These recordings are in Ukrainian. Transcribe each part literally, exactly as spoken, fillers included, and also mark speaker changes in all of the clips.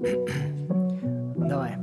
Speaker 1: Давай.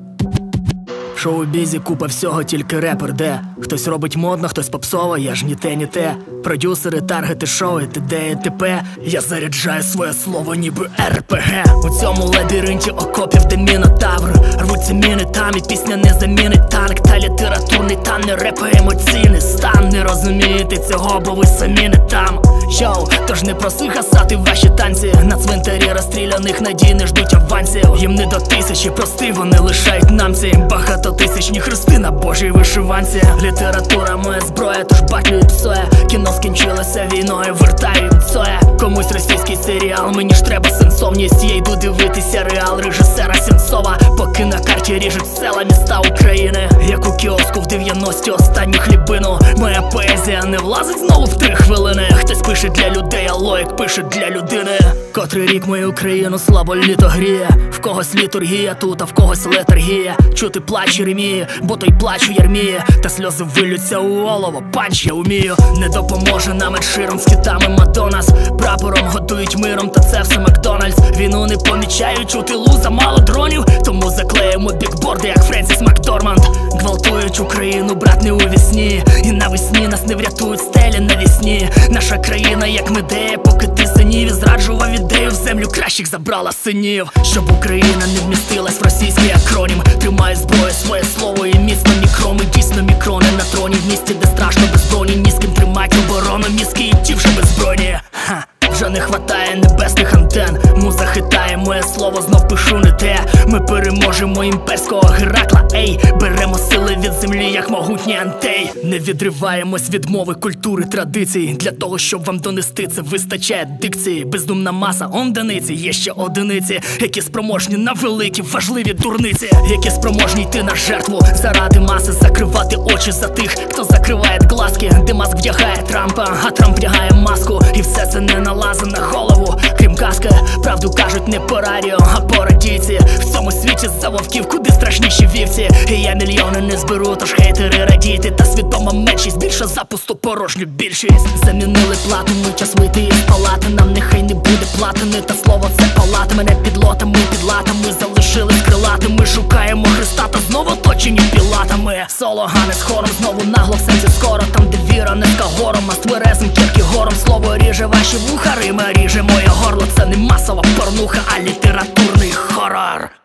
Speaker 1: В шоу-бізі купа всього, тільки репер де. Хтось робить модно, хтось попсово, я ж ні те, ні те. Продюсери, таргети, шоу, і т.д. і т.п. Я заряджаю своє слово, ніби ер пе ге. У цьому лабіринті окопів, де мінотавр. Рвуться міни там, і пісня не замінить танк. Та літературний там не реп, а емоційний стан. Не розумієте цього, бо ви самі не там. Йоу, тож не проси гасати ваші танці. На цвинтарі розстріляних надій не ждуть авансів. Їм не до тисячі, прости, вони лишають намці. Багатотисячні хрести на божій вишиванці. Література моя зброя, тож батлюють псоя. Кіно скінчилося війною, вертають цоя. Комусь російський серіал, мені ж треба сенсовність. Я йду дивитися реал режисера Сенцова. Поки на карті ріжуть села, міста України. Як у кіоску в дев'яності останню хлібину. Моя поезія не влазить знову в три хвилини. Хтось пише для людей, а лоїк пише для людини. Котрий рік мою країну слабо літо гріє. В когось літургія тут, а в когось летаргія. Чути плач Єремії, бо той плач у ярмії. Та сльози вилються у олово, панч я вмію. Не допоможе нам Ед Ширан з хітами Мадоннас. Прапором годують миром, та це все Макдональдс. Війну не помічають, у тилу замало дронів. Тому заклеїмо бікборди, як Френсіс Макдорманд. Гвалтують Україну, брат, не у вісні. І навесні нас не врятують стелі навісні. Наша країна як Медея, поки ти синів і зраджував ідею, в землю кращих забрала синів. Щоб Україна не вмістилась в російський акронім. Тримаю зброю, своє слово і міцно мікроми. Дійсно мікрони на троні, в місті, де страшно без броні. Ні з ким тримать оборону, мізки і ті вже беззбройні. Ха. Вже не хватає небесних антен. Муза хитає, моє слово знов пишу не те. Ми переможемо імперського Геракла, ей. Беремо сили від землі, як могутній Антей. Не відриваємось від мови, культури, традицій. Для того, щоб вам донести це, вистачає дикції. Бездумна маса, одиниці, є ще одиниці. Які спроможні на великі, важливі дурниці. Які спроможні йти на жертву заради маси. Закривати очі за тих, хто закриває глазки. Де Маск вдягає Трампа, а Трамп вдягає маску. І все це не налазить на голову, крім казки. Правду кажуть не по радіо, а по радійці. В цьому світі за вовків куди страшніші вівці. І я мільйони не зберу, тож хейтери радійте. Та свідома меншість більше за пусту порожню більшість. Замінили плату, ми час вийти із палати. Нам нехай не буде платини, та слово це палати. Мене під лотами, під латами залишились крилатими. Шукаємо Христа, та знову оточені пілатами. Соло-гани з хором, знову нагло в сенсі скоро. Там де віра низька гором, а з тверезим кірки гором. Слово ріже ваші вуха, Рима ріже моє горло. Це не масова порнуха, а літературний хорор.